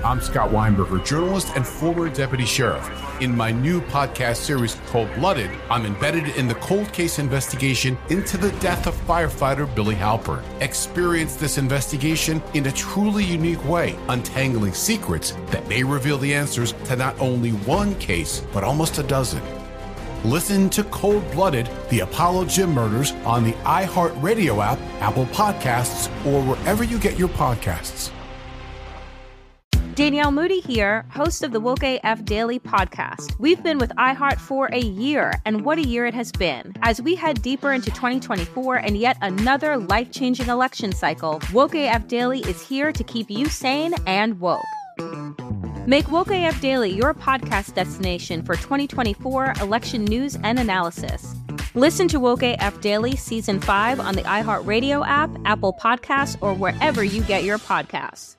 I'm Scott Weinberger, journalist and former deputy sheriff. In my new podcast series, Cold-Blooded, I'm embedded in the cold case investigation into the death of firefighter Billy Halpern. Experience this investigation in a truly unique way, untangling secrets that may reveal the answers to not only one case, but almost a dozen. Listen to Cold-Blooded, the Apollo Gym Murders on the iHeartRadio app, Apple Podcasts, or wherever you get your podcasts. Danielle Moody here, host of the Woke AF Daily podcast. We've been with iHeart for a year, and what a year it has been. As we head deeper into 2024 and yet another life-changing election cycle, Woke AF Daily is here to keep you sane and woke. Make Woke AF Daily your podcast destination for 2024 election news and analysis. Listen to Woke AF Daily Season 5 on the iHeartRadio app, Apple Podcasts, or wherever you get your podcasts.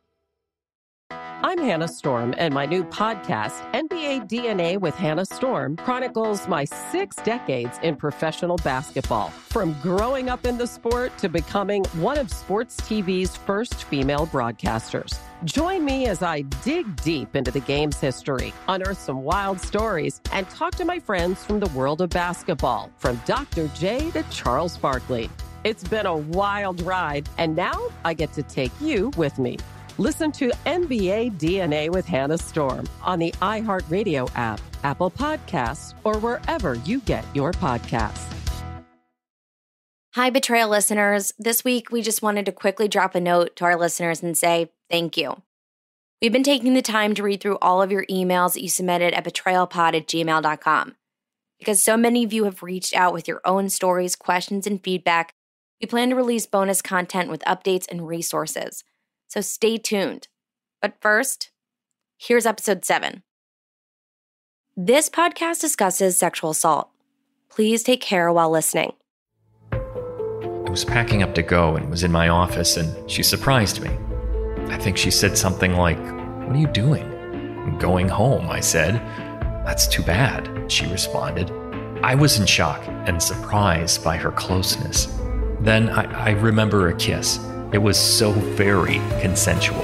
I'm Hannah Storm, and my new podcast, NBA DNA with Hannah Storm, chronicles my 6 decades in professional basketball. From growing up in the sport to becoming one of sports TV's first female broadcasters. Join me as I dig deep into the game's history, unearth some wild stories, and talk to my friends from the world of basketball, from Dr. J to Charles Barkley. It's been a wild ride, and now I get to take you with me. Listen to NBA DNA with Hannah Storm on the iHeartRadio app, Apple Podcasts, or wherever you get your podcasts. Hi, Betrayal listeners. This week, we just wanted to quickly drop a note to our listeners and say thank you. We've been taking the time to read through all of your emails that you submitted at betrayalpod@gmail.com. Because so many of you have reached out with your own stories, questions, and feedback, we plan to release bonus content with updates and resources. So stay tuned. But first, here's episode 7. This podcast discusses sexual assault. Please take care while listening. I was packing up to go and was in my office, and she surprised me. I think she said something like, "What are you doing?" "I'm going home," I said. "That's too bad," she responded. I was in shock and surprised by her closeness. Then I remember a kiss. It was so very consensual.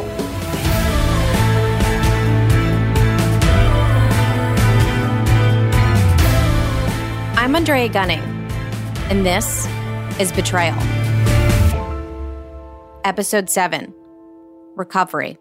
I'm Andrea Gunning, and this is Betrayal. Episode 7, Recovery.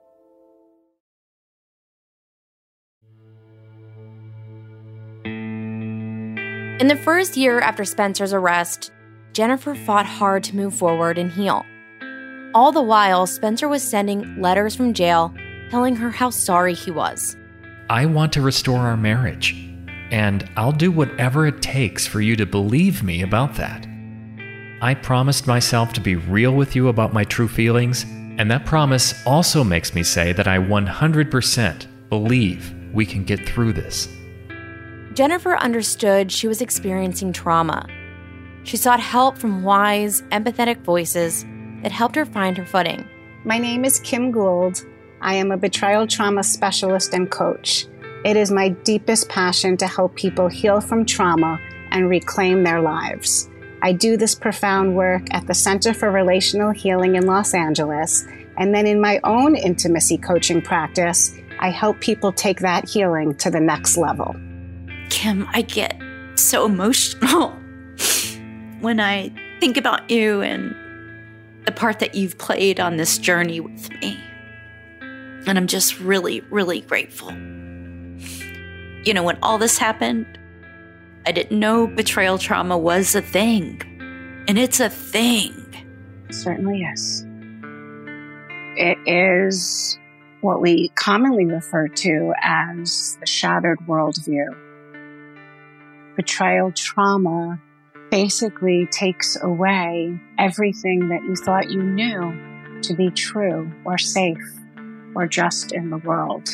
In the first year after Spencer's arrest, Jennifer fought hard to move forward and heal. All the while, Spencer was sending letters from jail telling her how sorry he was. I want to restore our marriage, and I'll do whatever it takes for you to believe me about that. I promised myself to be real with you about my true feelings, and that promise also makes me say that I 100% believe we can get through this. Jennifer understood she was experiencing trauma. She sought help from wise, empathetic voices that helped her find her footing. My name is Kim Gould. I am a betrayal trauma specialist and coach. It is my deepest passion to help people heal from trauma and reclaim their lives. I do this profound work at the Center for Relational Healing in Los Angeles, and then in my own intimacy coaching practice, I help people take that healing to the next level. Kim, I get so emotional when I think about you and the part that you've played on this journey with me. And I'm just really, really grateful. You know, when all this happened, I didn't know betrayal trauma was a thing. And it's a thing. It certainly is. It is what we commonly refer to as the shattered worldview. Betrayal trauma basically takes away everything that you thought you knew to be true or safe or just in the world.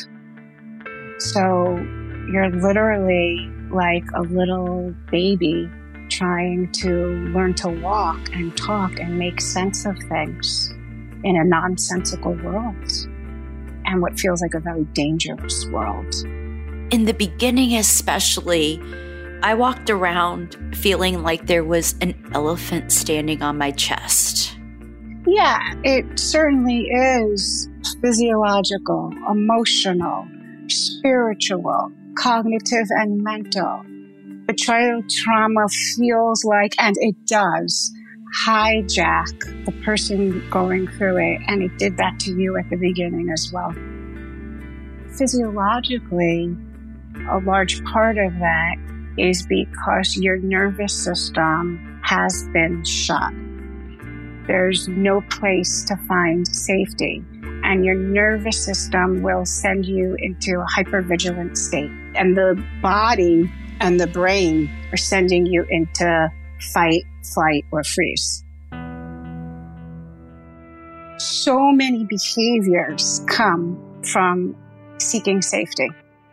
So you're literally like a little baby trying to learn to walk and talk and make sense of things in a nonsensical world and what feels like a very dangerous world. In the beginning especially, I walked around feeling like there was an elephant standing on my chest. Yeah, it certainly is physiological, emotional, spiritual, cognitive, and mental. Betrayal trauma feels like, and it does, hijack the person going through it, and it did that to you at the beginning as well. Physiologically, a large part of that is because your nervous system has been shut. There's no place to find safety, and your nervous system will send you into a hypervigilant state. And the body and the brain are sending you into fight, flight, or freeze. So many behaviors come from seeking safety.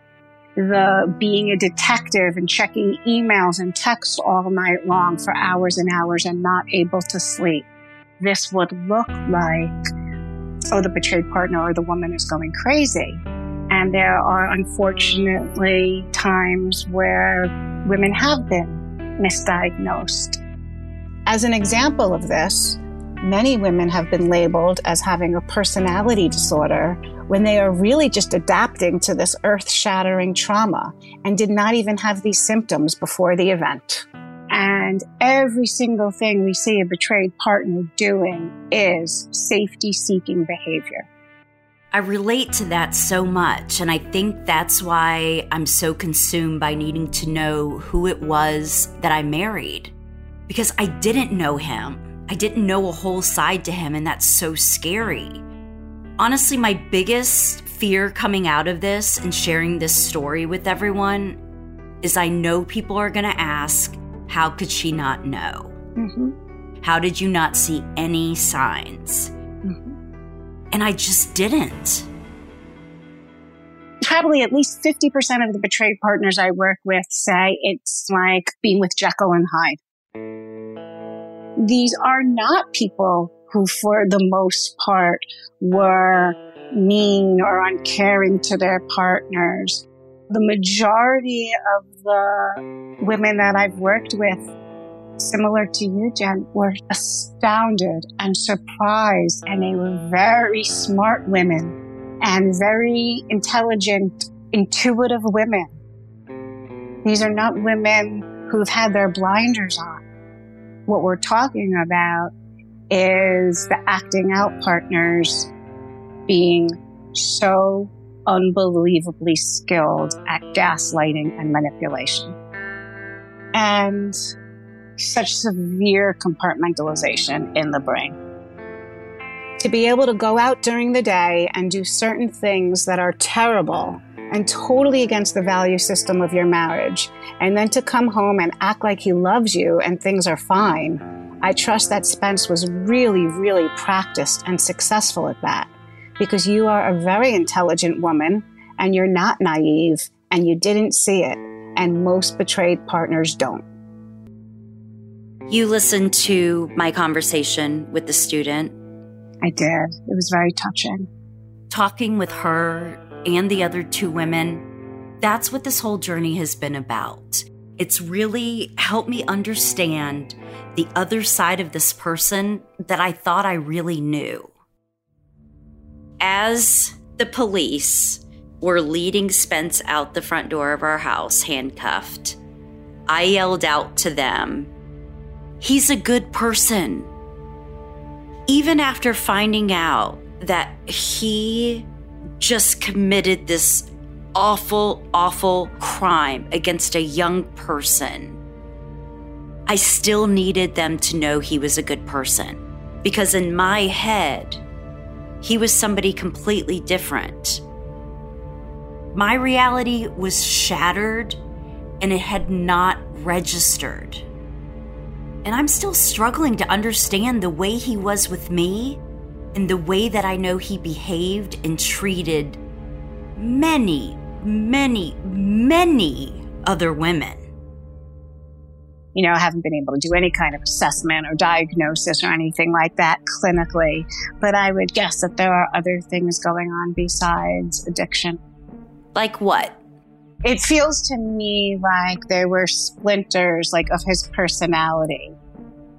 The being a detective and checking emails and texts all night long for hours and hours and not able to sleep. This would look like, oh, the betrayed partner or the woman is going crazy. And there are unfortunately times where women have been misdiagnosed. As an example of this, many women have been labeled as having a personality disorder when they are really just adapting to this earth-shattering trauma and did not even have these symptoms before the event. And every single thing we see a betrayed partner doing is safety-seeking behavior. I relate to that so much, and I think that's why I'm so consumed by needing to know who it was that I married. Because I didn't know him. I didn't know a whole side to him, and that's so scary. Honestly, my biggest fear coming out of this and sharing this story with everyone is I know people are going to ask, how could she not know? Mm-hmm. How did you not see any signs? Mm-hmm. And I just didn't. Probably at least 50% of the betrayed partners I work with say it's like being with Jekyll and Hyde. These are not people who, for the most part, were mean or uncaring to their partners. The majority of the women that I've worked with, similar to you, Jen, were astounded and surprised, and they were very smart women and very intelligent, intuitive women. These are not women who've had their blinders on. What we're talking about is the acting out partners being so unbelievably skilled at gaslighting and manipulation. And such severe compartmentalization in the brain. To be able to go out during the day and do certain things that are terrible and totally against the value system of your marriage, and then to come home and act like he loves you and things are fine, I trust that Spence was really, really practiced and successful at that, because you are a very intelligent woman and you're not naive and you didn't see it, and most betrayed partners don't. You listened to my conversation with the student. I did. It was very touching. Talking with her and the other two women, that's what this whole journey has been about. It's really helped me understand the other side of this person that I thought I really knew. As the police were leading Spence out the front door of our house, handcuffed, I yelled out to them, "He's a good person." Even after finding out that he just committed this awful, awful crime against a young person, I still needed them to know he was a good person. Because in my head, he was somebody completely different. My reality was shattered and it had not registered. And I'm still struggling to understand the way he was with me and the way that I know he behaved and treated many, many, many other women. You know, I haven't been able to do any kind of assessment or diagnosis or anything like that clinically, but I would guess that there are other things going on besides addiction. Like what? It feels to me like there were splinters, like, of his personality.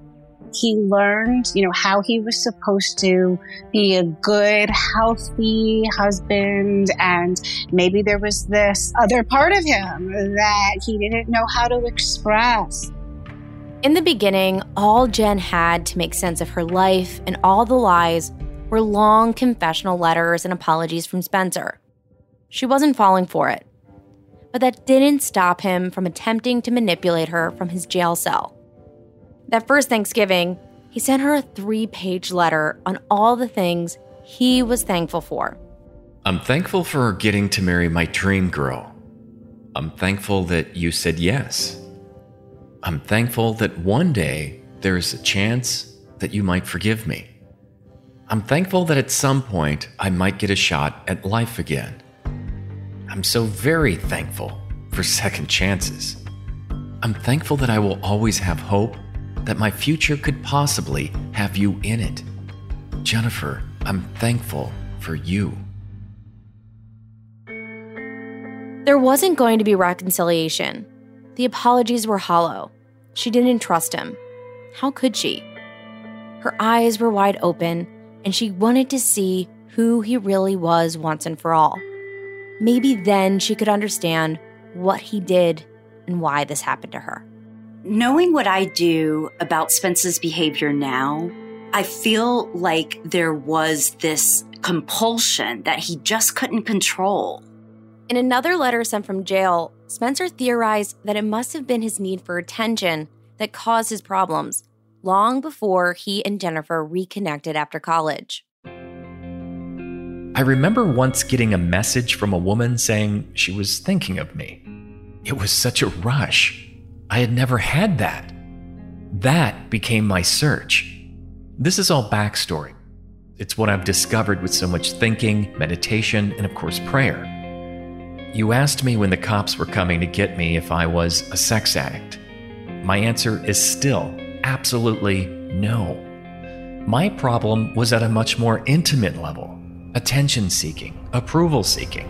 He learned, how he was supposed to be a good, healthy husband. And maybe there was this other part of him that he didn't know how to express. In the beginning, all Jen had to make sense of her life and all the lies were long confessional letters and apologies from Spencer. She wasn't falling for it. But that didn't stop him from attempting to manipulate her from his jail cell. That first Thanksgiving, he sent her a 3-page letter on all the things he was thankful for. I'm thankful for getting to marry my dream girl. I'm thankful that you said yes. I'm thankful that one day there's a chance that you might forgive me. I'm thankful that at some point I might get a shot at life again. I'm so very thankful for second chances. I'm thankful that I will always have hope that my future could possibly have you in it. Jennifer, I'm thankful for you. There wasn't going to be reconciliation. The apologies were hollow. She didn't trust him. How could she? Her eyes were wide open, and she wanted to see who he really was once and for all. Maybe then she could understand what he did and why this happened to her. Knowing what I do about Spence's behavior now, I feel like there was this compulsion that he just couldn't control. In another letter sent from jail, Spencer theorized that it must have been his need for attention that caused his problems, long before he and Jennifer reconnected after college. I remember once getting a message from a woman saying she was thinking of me. It was such a rush. I had never had that. That became my search. This is all backstory. It's what I've discovered with so much thinking, meditation, and of course prayer. You asked me when the cops were coming to get me if I was a sex addict. My answer is still absolutely no. My problem was at a much more intimate level. Attention-seeking, approval-seeking.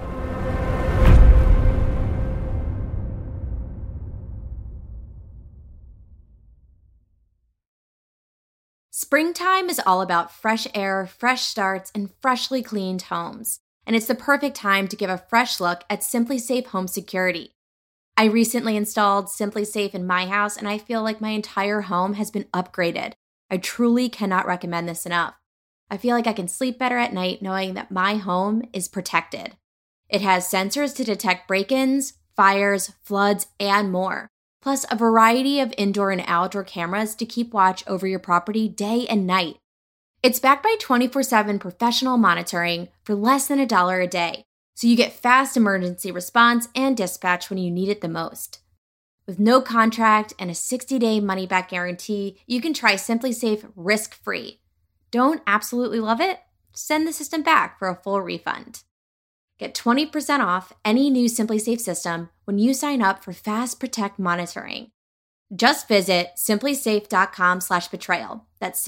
Springtime is all about fresh air, fresh starts, and freshly cleaned homes. And it's the perfect time to give a fresh look at SimpliSafe Home Security. I recently installed SimpliSafe in my house, and I feel like my entire home has been upgraded. I truly cannot recommend this enough. I feel like I can sleep better at night knowing that my home is protected. It has sensors to detect break-ins, fires, floods, and more. Plus a variety of indoor and outdoor cameras to keep watch over your property day and night. It's backed by 24/7 professional monitoring for less than $1 a day, so you get fast emergency response and dispatch when you need it the most. With no contract and a 60-day money-back guarantee, you can try SimpliSafe risk-free. Don't absolutely love it? Send the system back for a full refund. Get 20% off any new SimpliSafe system when you sign up for Fast Protect monitoring. Just visit simplysafe.com/betrayal. That's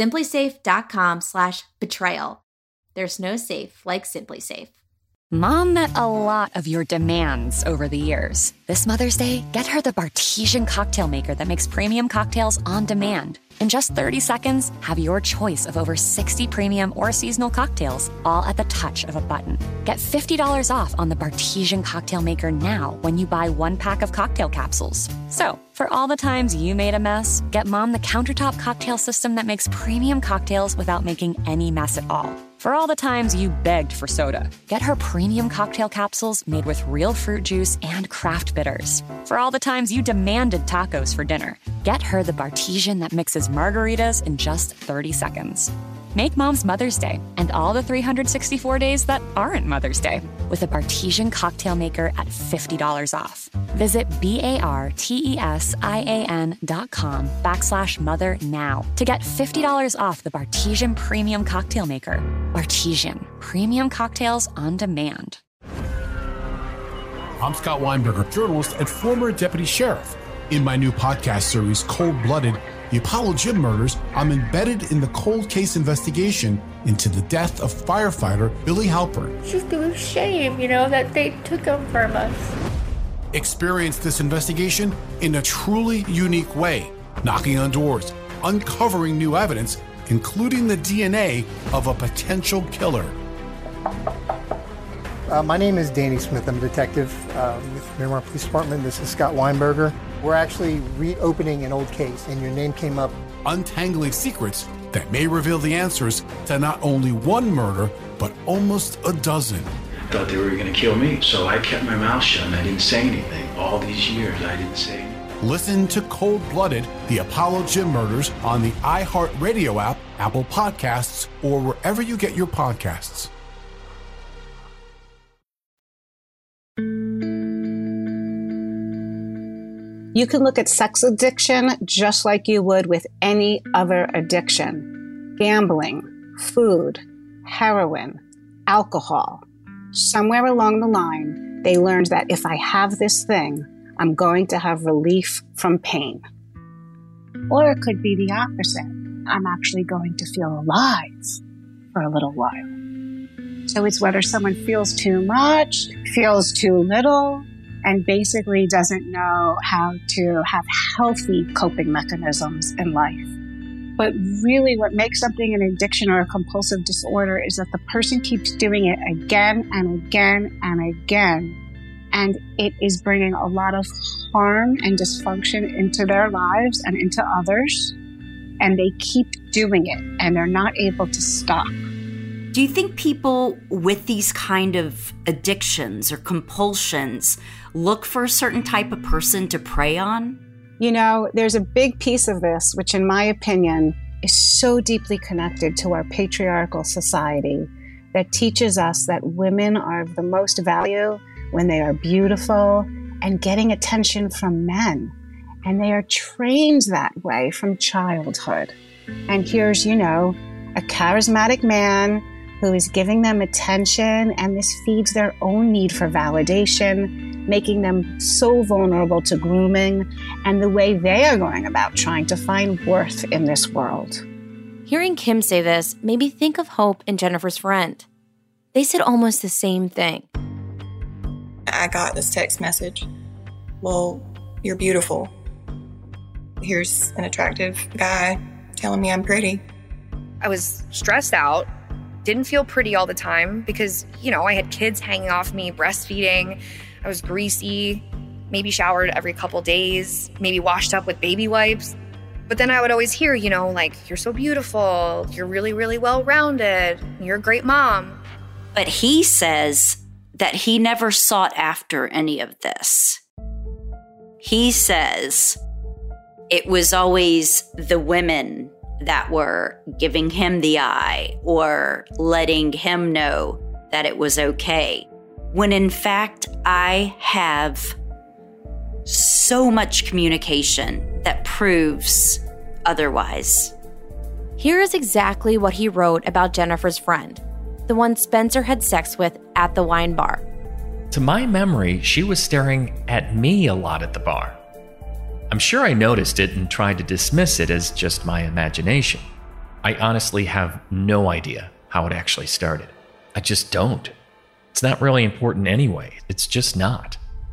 simplysafe.com/betrayal. There's no safe like SimpliSafe. Mom met a lot of your demands over the years. This Mother's Day, get her the Bartesian cocktail maker that makes premium cocktails on demand. In just 30 seconds, have your choice of over 60 premium or seasonal cocktails, all at the touch of a button. Get $50 off on the Bartesian cocktail maker now when you buy 1 pack of cocktail capsules. So, for all the times you made a mess, get Mom the countertop cocktail system that makes premium cocktails without making any mess at all. For all the times you begged for soda, get her premium cocktail capsules made with real fruit juice and craft bitters. For all the times you demanded tacos for dinner, get her the Bartesian that mixes margaritas in just 30 seconds. Make Mom's Mother's Day and all the 364 days that aren't Mother's Day with a Bartesian cocktail maker at $50 off. Visit BARTESIAN.com/mother now to get $50 off the Bartesian Premium Cocktail Maker. Bartesian, premium cocktails on demand. I'm Scott Weinberger, journalist and former deputy sheriff. In my new podcast series, Cold Blooded, The Apollo Gym Murders, I'm embedded in the cold case investigation into the death of firefighter Billy Halpern. It's just a shame, that they took him from us. Experience this investigation in a truly unique way, knocking on doors, uncovering new evidence, including the DNA of a potential killer. My name is Danny Smith. I'm a detective with Miramar Police Department. This is Scott Weinberger. We're actually reopening an old case, and your name came up. Untangling secrets that may reveal the answers to not only one murder, but almost a dozen. I thought they were going to kill me, so I kept my mouth shut and I didn't say anything. All these years, I didn't say anything. Listen to Cold Blooded, the Apollo Gym Murders on the iHeartRadio app, Apple Podcasts, or wherever you get your podcasts. You can look at sex addiction just like you would with any other addiction. Gambling, food, heroin, alcohol. Somewhere along the line, they learned that if I have this thing, I'm going to have relief from pain. Or it could be the opposite. I'm actually going to feel alive for a little while. So it's whether someone feels too much, feels too little, and basically doesn't know how to have healthy coping mechanisms in life. But really what makes something an addiction or a compulsive disorder is that the person keeps doing it again and again and again. And it is bringing a lot of harm and dysfunction into their lives and into others. And they keep doing it and they're not able to stop. Do you think people with these kind of addictions or compulsions look for a certain type of person to prey on? You know, there's a big piece of this, which in my opinion is so deeply connected to our patriarchal society that teaches us that women are of the most value when they are beautiful and getting attention from men. And they are trained that way from childhood. And here's, you know, a charismatic man who is giving them attention, and this feeds their own need for validation, making them so vulnerable to grooming and the way they are going about trying to find worth in this world. Hearing Kim say this made me think of Hope and Jennifer's friend. They said almost the same thing. I got this text message. Well, you're beautiful. Here's an attractive guy telling me I'm pretty. I was stressed out. Didn't feel pretty all the time because, you know, I had kids hanging off me, breastfeeding. I was greasy, maybe showered every couple days, maybe washed up with baby wipes. But then I would always hear, you know, like, you're so beautiful, you're really, really well-rounded, you're a great mom. But he says that he never sought after any of this. He says it was always the women that were giving him the eye or letting him know that it was okay. When in fact, I have so much communication that proves otherwise. Here is exactly what he wrote about Jennifer's friend, the one Spencer had sex with at the wine bar. To my memory, she was staring at me a lot at the bar. I'm sure I noticed it and tried to dismiss it as just my imagination. I honestly have no idea how it actually started. I just don't. It's not really important anyway. It's just not.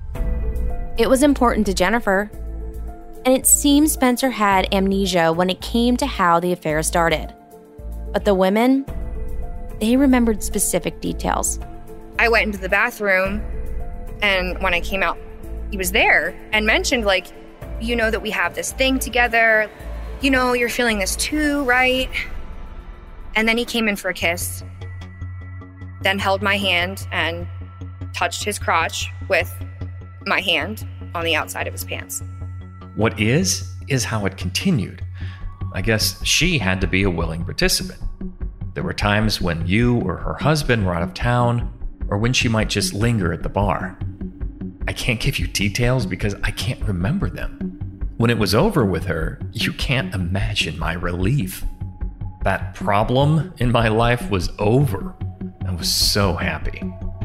It was important to Jennifer. And it seems Spencer had amnesia when it came to how the affair started. But the women, they remembered specific details. I went into the bathroom, and when I came out, he was there and mentioned, like, you know that we have this thing together. You know, you're feeling this too, right? And then he came in for a kiss, then held my hand and touched his crotch with my hand on the outside of his pants. What is how it continued. I guess she had to be a willing participant. There were times when you or her husband were out of town, or when she might just linger at the bar. I can't give you details because I can't remember them. When it was over with her, you can't imagine my relief. That problem in my life was over. I was so happy.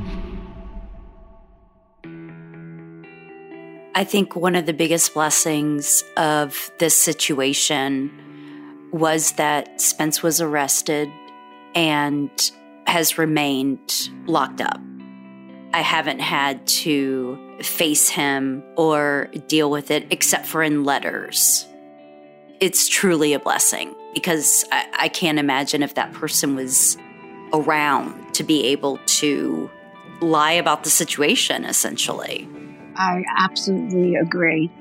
I think one of the biggest blessings of this situation was that Spence was arrested and has remained locked up. I haven't had to face him or deal with it except for in letters. it's truly a blessing, because I can't imagine if that person was around to be able to lie about the situation, essentially. I absolutely agree.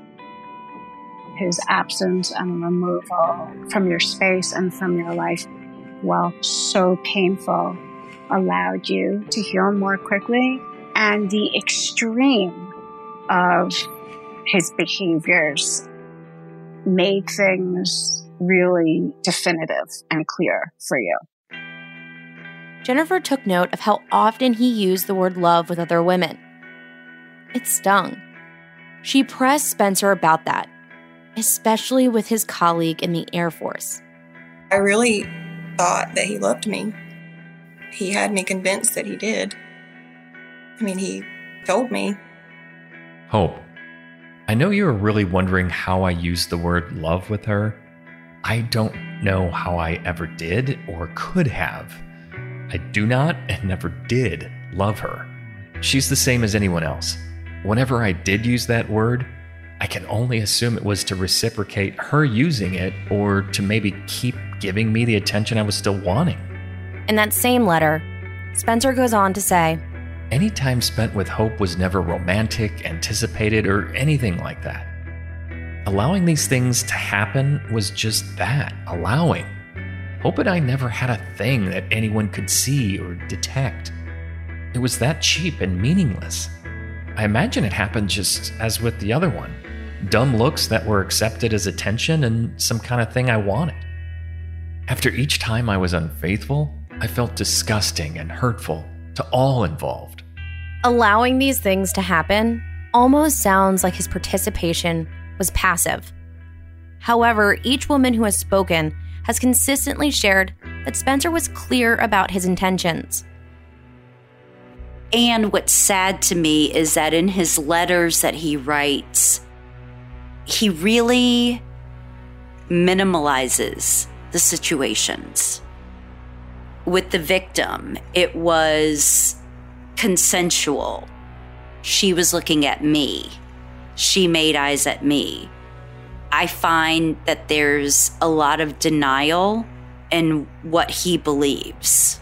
His absence and removal from your space and from your life, while so painful, allowed you to heal more quickly. And the extreme of his behaviors made things really definitive and clear for you. Jennifer took note of how often he used the word love with other women. It stung. She pressed Spencer about that, especially with his colleague in the Air Force. I really thought that he loved me. He had me convinced that he did. I mean, he told me. Hope, I know you were really wondering how I used the word love with her. I don't know how I ever did or could have. I do not and never did love her. She's the same as anyone else. Whenever I did use that word, I can only assume it was to reciprocate her using it or to maybe keep giving me the attention I was still wanting. In that same letter, Spencer goes on to say, any time spent with Hope was never romantic, anticipated, or anything like that. Allowing these things to happen was just that, allowing. Hope and I never had a thing that anyone could see or detect. It was that cheap and meaningless. I imagine it happened just as with the other one. Dumb looks that were accepted as attention and some kind of thing I wanted. After each time I was unfaithful, I felt disgusting and hurtful to all involved. Allowing these things to happen almost sounds like his participation was passive. However, each woman who has spoken has consistently shared that Spencer was clear about his intentions. And what's sad to me is that in his letters that he writes, he really minimalizes the situations. With the victim, it was consensual. She was looking at me. She made eyes at me. I find that there's a lot of denial in what he believes.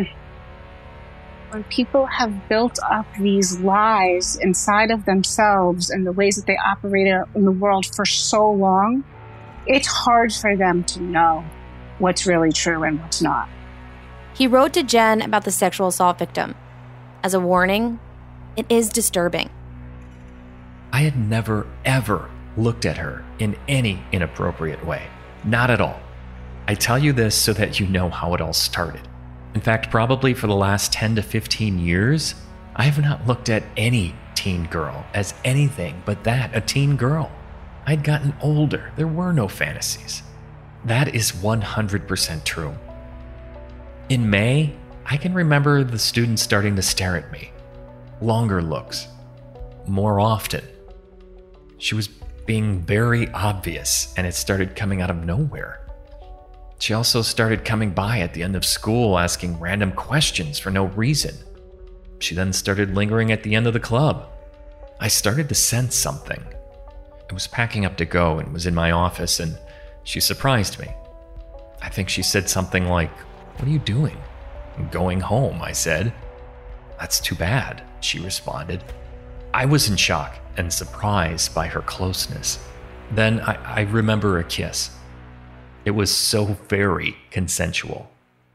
When people have built up these lies inside of themselves and the ways that they operate in the world for so long, it's hard for them to know what's really true and what's not. He wrote to Jen about the sexual assault victim. As a warning, it is disturbing. I had never, ever looked at her in any inappropriate way. Not at all. I tell you this so that you know how it all started. In fact, probably for the last 10 to 15 years, I have not looked at any teen girl as anything but that, a teen girl. I'd gotten older. There were no fantasies. That is 100% true. In May, I can remember the students starting to stare at me. Longer looks. More often. She was being very obvious, and it started coming out of nowhere. She also started coming by at the end of school asking random questions for no reason. She then started lingering at the end of the club. I started to sense something. I was packing up to go and was in my office, and she surprised me. I think she said something like, "What are you doing?" "I'm going home," I said. "That's too bad," she responded. I was in shock and surprised by her closeness. Then I remember a kiss. It was so very consensual.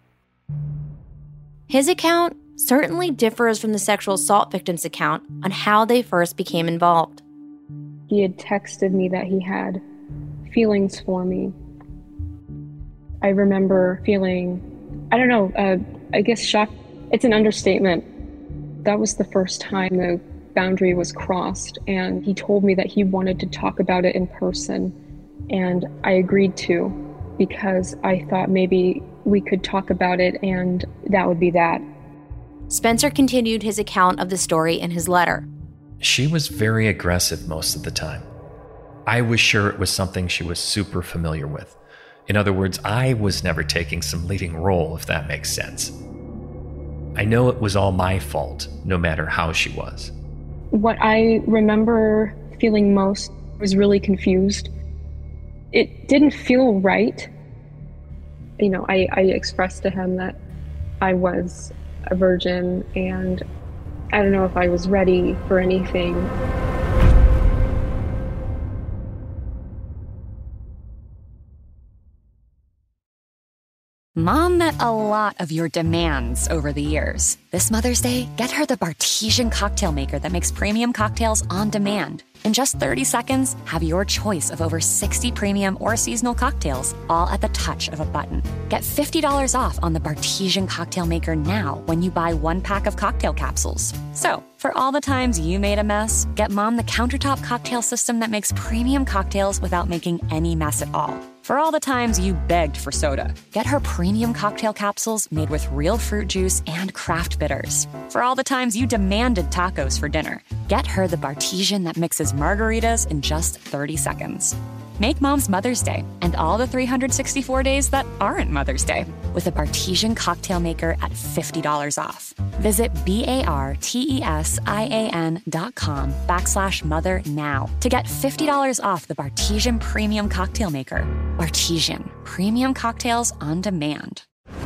His account certainly differs from the sexual assault victim's account on how they first became involved. He had texted me that he had feelings for me. I remember feeling, I guess shocked. It's an understatement. That was the first time the boundary was crossed, and he told me that he wanted to talk about it in person, and I agreed to, because I thought maybe we could talk about it and that would be that. Spencer continued his account of the story in his letter. She was very aggressive most of the time. I was sure it was something she was super familiar with. In other words, I was never taking some leading role, if that makes sense. I know it was all my fault, no matter how she was. What I remember feeling most was really confused. It didn't feel right. You know, I expressed to him that I was a virgin and I don't know if I was ready for anything. Mom met a lot of your demands over the years. This Mother's Day, get her the Bartesian cocktail maker that makes premium cocktails on demand. In just 30 seconds, have your choice of over 60 premium or seasonal cocktails, all at the touch of a button. Get $50 off on the Bartesian cocktail maker now when you buy 1 pack of cocktail capsules. So, for all the times you made a mess, get Mom the countertop cocktail system that makes premium cocktails without making any mess at all. For all the times you begged for soda, get her premium cocktail capsules made with real fruit juice and craft bitters. For all the times you demanded tacos for dinner, get her the Bartesian that mixes margaritas in just 30 seconds. Make Mom's Mother's Day and all the 364 days that aren't Mother's Day with a Bartesian cocktail maker at $50 off. Visit BARTESIAN.com/mother now to get $50 off the Bartesian Premium Cocktail Maker. Bartesian, premium cocktails on demand.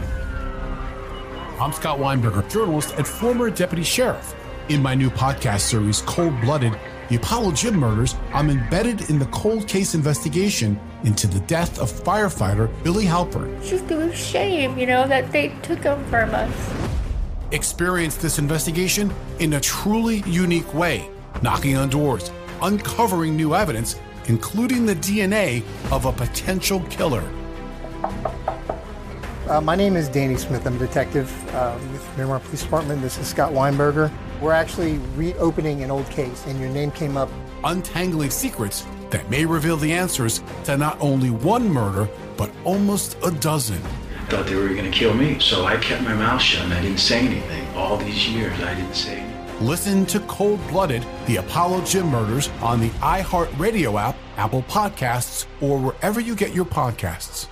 I'm Scott Weinberger, journalist and former deputy sheriff. In my new podcast series, Cold Blooded, The Apollo Gym Murders, I'm embedded in the cold case investigation into the death of firefighter Billy Halpern. Just a shame, that they took him from us. Experience this investigation in a truly unique way, knocking on doors, uncovering new evidence, including the DNA of a potential killer. My name is Danny Smith. I'm a detective with Miramar Police Department. This is Scott Weinberger. We're actually reopening an old case, and your name came up. Untangling secrets that may reveal the answers to not only one murder, but almost a dozen. I thought they were going to kill me, so I kept my mouth shut and I didn't say anything. All these years, I didn't say anything. Listen to Cold Blooded, The Apollo Gym Murders on the iHeartRadio app, Apple Podcasts, or wherever you get your podcasts.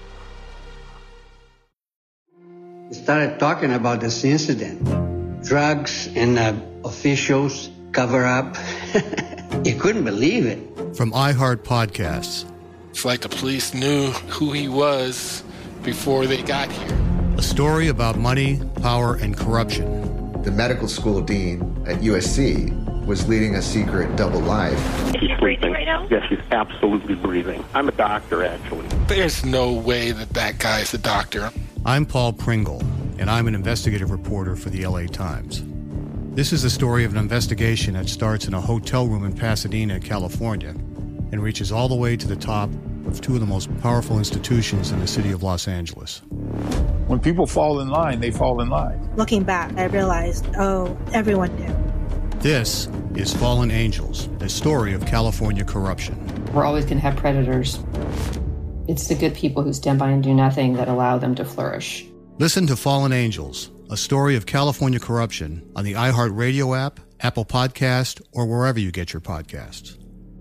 We started talking about this incident. Drugs and officials cover up. You couldn't believe it. From iHeart Podcasts. It's like the police knew who he was before they got here. A story about money, power, and corruption. The medical school dean at USC was leading a secret double life. She's breathing right now? Yes, she's absolutely breathing. I'm a doctor, actually. There's no way that guy's a doctor. I'm Paul Pringle, and I'm an investigative reporter for the LA Times. This is the story of an investigation that starts in a hotel room in Pasadena, California, and reaches all the way to the top of two of the most powerful institutions in the city of Los Angeles. When people fall in line, they fall in line. Looking back, I realized, everyone knew. This is Fallen Angels, a story of California corruption. We're always going to have predators. It's the good people who stand by and do nothing that allow them to flourish. Listen to Fallen Angels, a story of California corruption on the iHeartRadio app, Apple Podcast, or wherever you get your podcasts.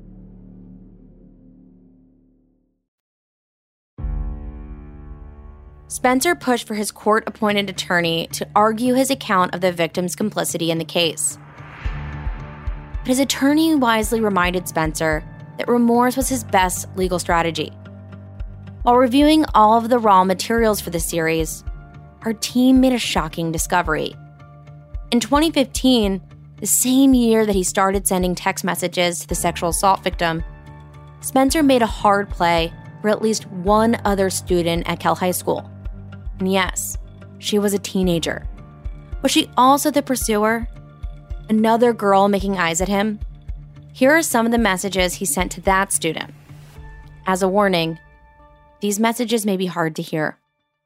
Spencer pushed for his court-appointed attorney to argue his account of the victim's complicity in the case. But his attorney wisely reminded Spencer that remorse was his best legal strategy. While reviewing all of the raw materials for the series, our team made a shocking discovery. In 2015, the same year that he started sending text messages to the sexual assault victim, Spencer made a hard play for at least one other student at Cal High School. And yes, she was a teenager. Was she also the pursuer? Another girl making eyes at him? Here are some of the messages he sent to that student. As a warning, these messages may be hard to hear.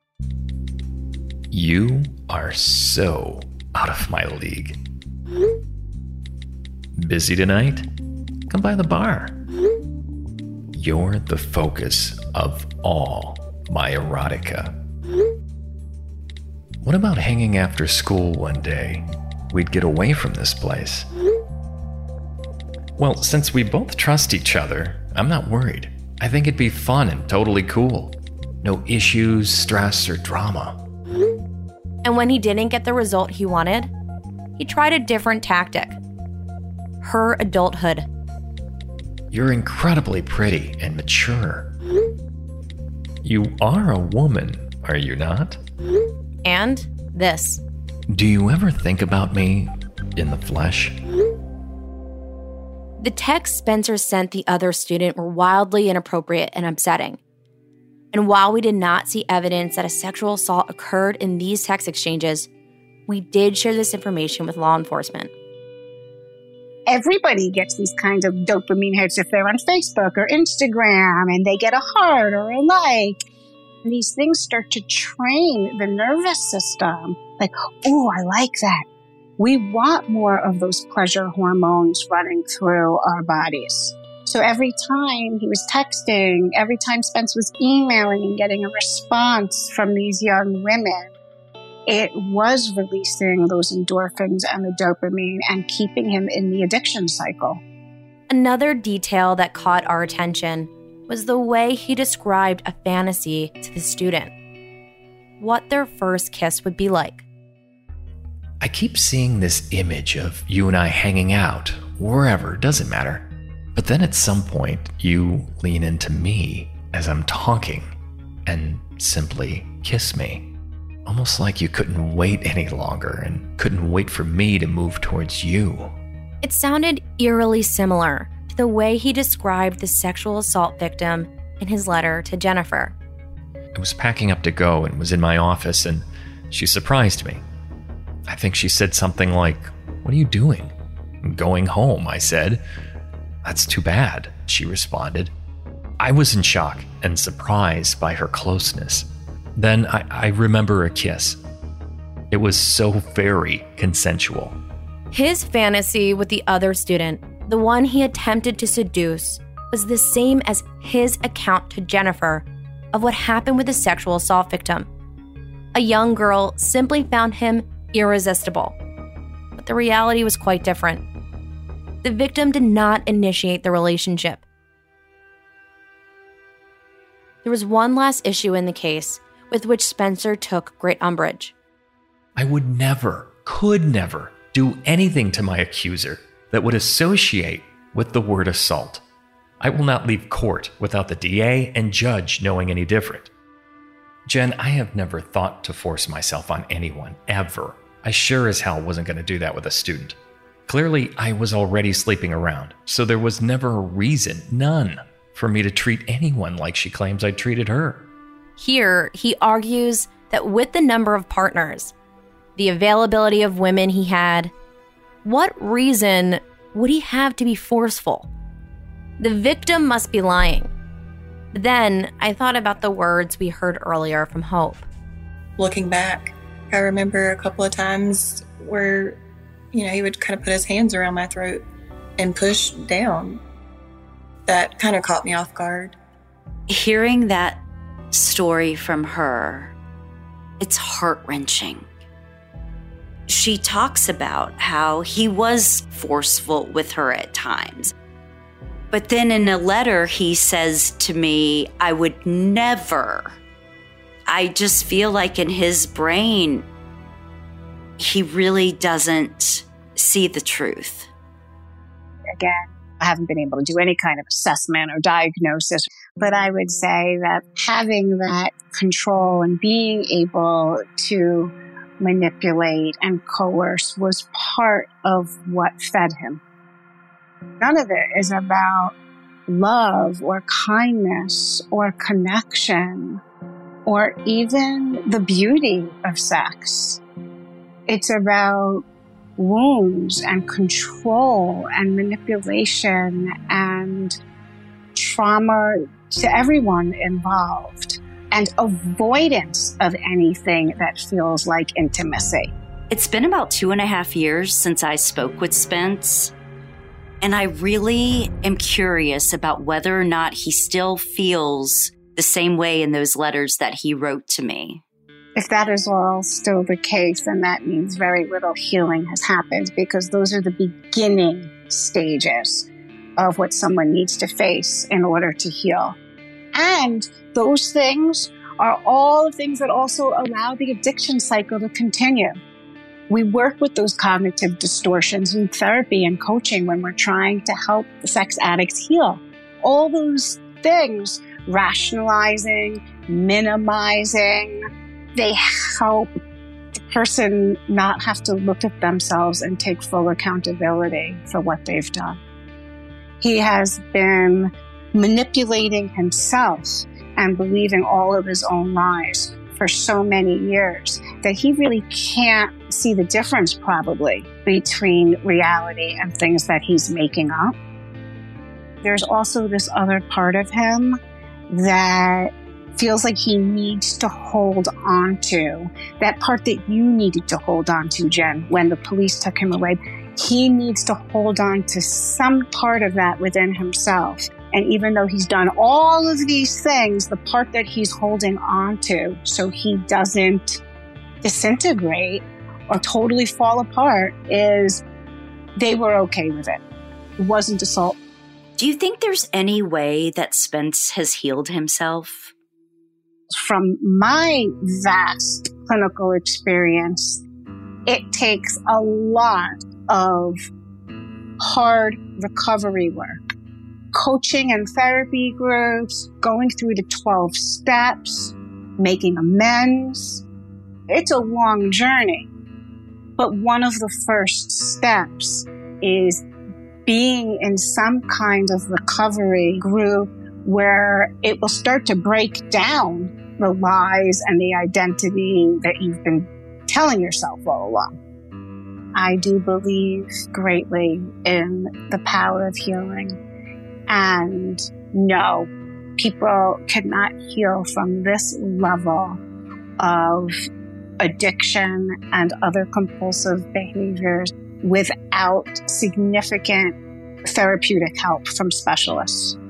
You are so out of my league. Busy tonight? Come by the bar. You're the focus of all my erotica. What about hanging after school one day? We'd get away from this place. Well, since we both trust each other, I'm not worried. I think it'd be fun and totally cool. No issues, stress, or drama. And when he didn't get the result he wanted, he tried a different tactic. Her adulthood. You're incredibly pretty and mature. You are a woman, are you not? And this. Do you ever think about me in the flesh? The texts Spencer sent the other student were wildly inappropriate and upsetting. And while we did not see evidence that a sexual assault occurred in these text exchanges, we did share this information with law enforcement. Everybody gets these kinds of dopamine hits if they're on Facebook or Instagram and they get a heart or a like. And these things start to train the nervous system. Like, oh, I like that. We want more of those pleasure hormones running through our bodies. So every time he was texting, every time Spence was emailing and getting a response from these young women, it was releasing those endorphins and the dopamine and keeping him in the addiction cycle. Another detail that caught our attention was the way he described a fantasy to the student. What their first kiss would be like. I keep seeing this image of you and I hanging out, wherever, doesn't matter. But then at some point, you lean into me as I'm talking and simply kiss me. Almost like you couldn't wait any longer and couldn't wait for me to move towards you. It sounded eerily similar to the way he described the sexual assault victim in his letter to Jennifer. I was packing up to go and was in my office, and she surprised me. I think she said something like, "What are you doing?" "I'm going home," I said. "That's too bad," she responded. I was in shock and surprised by her closeness. Then I remember a kiss. It was so very consensual. His fantasy with the other student, the one he attempted to seduce, was the same as his account to Jennifer of what happened with the sexual assault victim. A young girl simply found him irresistible. But the reality was quite different. The victim did not initiate the relationship. There was one last issue in the case with which Spencer took great umbrage. I would never, could never do anything to my accuser that would associate with the word assault. I will not leave court without the DA and judge knowing any different. Jen, I have never thought to force myself on anyone, ever. I sure as hell wasn't going to do that with a student. Clearly, I was already sleeping around, so there was never a reason, none, for me to treat anyone like she claims I treated her. Here, he argues that with the number of partners, the availability of women he had, what reason would he have to be forceful? The victim must be lying. Then I thought about the words we heard earlier from Hope. Looking back, I remember a couple of times where, he would kind of put his hands around my throat and push down. That kind of caught me off guard. Hearing that story from her, it's heart-wrenching. She talks about how he was forceful with her at times. But then in a letter, he says to me, I would never. I just feel like in his brain, he really doesn't see the truth. Again, I haven't been able to do any kind of assessment or diagnosis, but I would say that having that control and being able to manipulate and coerce was part of what fed him. None of it is about love or kindness or connection or even the beauty of sex. It's about wounds and control and manipulation and trauma to everyone involved and avoidance of anything that feels like intimacy. It's been about 2.5 years since I spoke with Spence, and I really am curious about whether or not he still feels the same way in those letters that he wrote to me. If that is all still the case, then that means very little healing has happened, because those are the beginning stages of what someone needs to face in order to heal. And those things are all things that also allow the addiction cycle to continue. We work with those cognitive distortions in therapy and coaching when we're trying to help the sex addicts heal. All those things, rationalizing, minimizing. They help the person not have to look at themselves and take full accountability for what they've done. He has been manipulating himself and believing all of his own lies for so many years that he really can't see the difference probably between reality and things that he's making up. There's also this other part of him that feels like he needs to hold on to. That part that you needed to hold on to, Jen, when the police took him away. He needs to hold on to some part of that within himself. And even though he's done all of these things, the part that he's holding on to so he doesn't disintegrate or totally fall apart is they were okay with it. It wasn't assault. Do you think there's any way that Spence has healed himself? From my vast clinical experience, it takes a lot of hard recovery work. Coaching and therapy groups, going through the 12 steps, making amends. It's a long journey. But one of the first steps is being in some kind of recovery group where it will start to break down the lies and the identity that you've been telling yourself all along. I do believe greatly in the power of healing. And no, people cannot heal from this level of addiction and other compulsive behaviors without significant therapeutic help from specialists.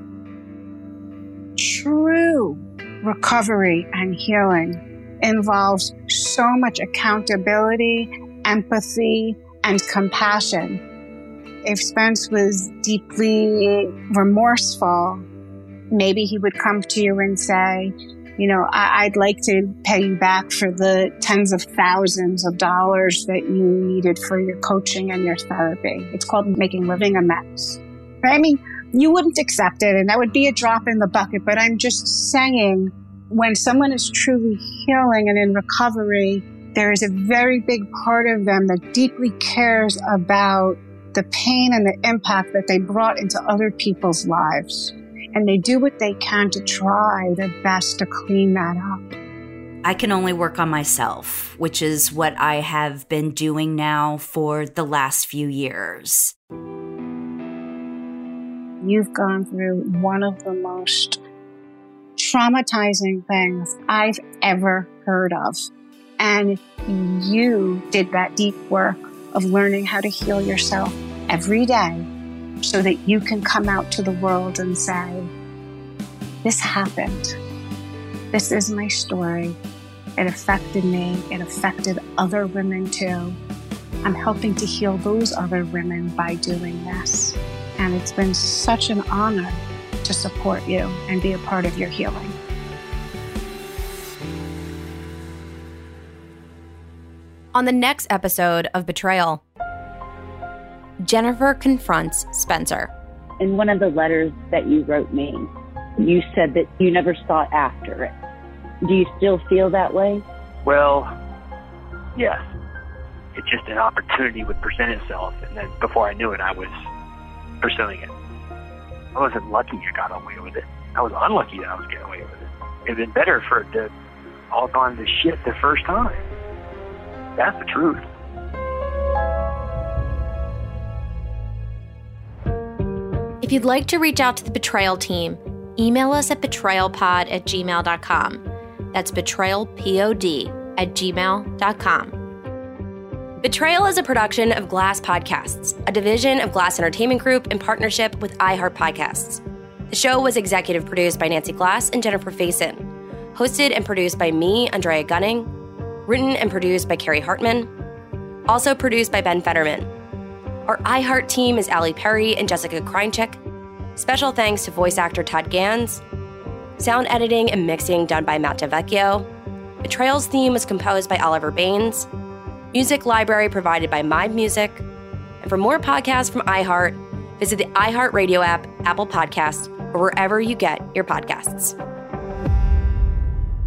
True recovery and healing involves so much accountability, empathy, and compassion. If Spence was deeply remorseful, maybe he would come to you and say, you know, I'd like to pay you back for the tens of thousands of dollars that you needed for your coaching and your therapy. It's called making living amends. Right? I mean, you wouldn't accept it, and that would be a drop in the bucket, but I'm just saying when someone is truly healing and in recovery, there is a very big part of them that deeply cares about the pain and the impact that they brought into other people's lives. And they do what they can to try their best to clean that up. I can only work on myself, which is what I have been doing now for the last few years. You've gone through one of the most traumatizing things I've ever heard of. And you did that deep work of learning how to heal yourself every day so that you can come out to the world and say, this happened. This is my story. It affected me. It affected other women too. I'm helping to heal those other women by doing this. And it's been such an honor to support you and be a part of your healing. On the next episode of Betrayal, Jennifer confronts Spencer. In one of the letters that you wrote me, you said that you never sought after it. Do you still feel that way? Well, yes. It's just an opportunity would present itself, and then before I knew it, I was pursuing it. I wasn't lucky I got away with it. I was unlucky that I was getting away with it. It'd been better for it to all gone to shit the first time. That's the truth. If you'd like to reach out to the Betrayal team, email us at betrayalpod@gmail.com. That's betrayalpod@gmail.com. Betrayal is a production of Glass Podcasts, a division of Glass Entertainment Group in partnership with iHeart Podcasts. The show was executive produced by Nancy Glass and Jennifer Faison, hosted and produced by me, Andrea Gunning, written and produced by Carrie Hartman, also produced by Ben Fetterman. Our iHeart team is Allie Perry and Jessica Kreinchik. Special thanks to voice actor Todd Gans. Sound editing and mixing done by Matt DeVecchio. Betrayal's theme was composed by Oliver Baines. Music library provided by My Music. And for more podcasts from iHeart, visit the iHeart Radio app, Apple Podcasts, or wherever you get your podcasts.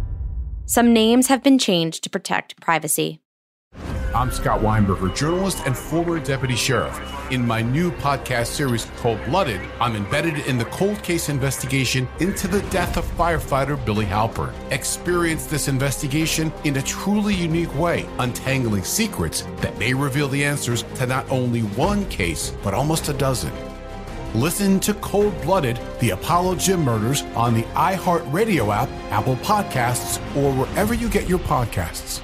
Some names have been changed to protect privacy. I'm Scott Weinberger, journalist and former deputy sheriff. In my new podcast series called Blooded, I'm embedded in the cold case investigation into the death of firefighter Billy Halpern. Experience this investigation in a truly unique way, untangling secrets that may reveal the answers to not only one case, but almost a dozen. Listen to Cold-Blooded, The Apollo Gym Murders on the iHeartRadio app, Apple Podcasts, or wherever you get your podcasts.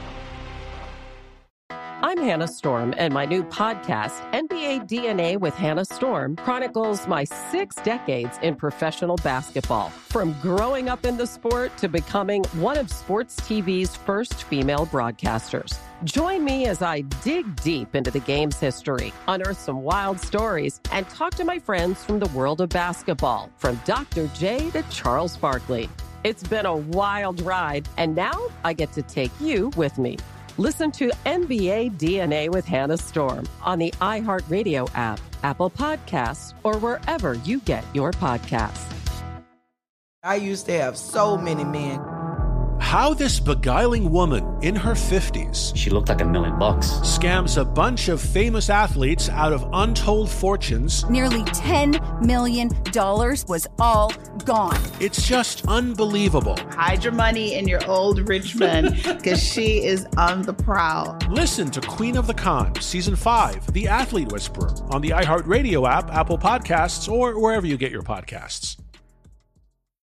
I'm Hannah Storm, and my new podcast, NBA DNA with Hannah Storm, chronicles my 6 decades in professional basketball. From growing up in the sport to becoming one of sports TV's first female broadcasters. Join me as I dig deep into the game's history, unearth some wild stories, and talk to my friends from the world of basketball, from Dr. J to Charles Barkley. It's been a wild ride, and now I get to take you with me. Listen to NBA DNA with Hannah Storm on the iHeartRadio app, Apple Podcasts, or wherever you get your podcasts. I used to have so many men. How this beguiling woman in her 50s, she looked like $1 million, scams a bunch of famous athletes out of untold fortunes. Nearly $10 million was all gone. It's just unbelievable. Hide your money in your old rich man, because she is on the prowl. Listen to Queen of the Con, Season 5, The Athlete Whisperer, on the iHeartRadio app, Apple Podcasts, or wherever you get your podcasts.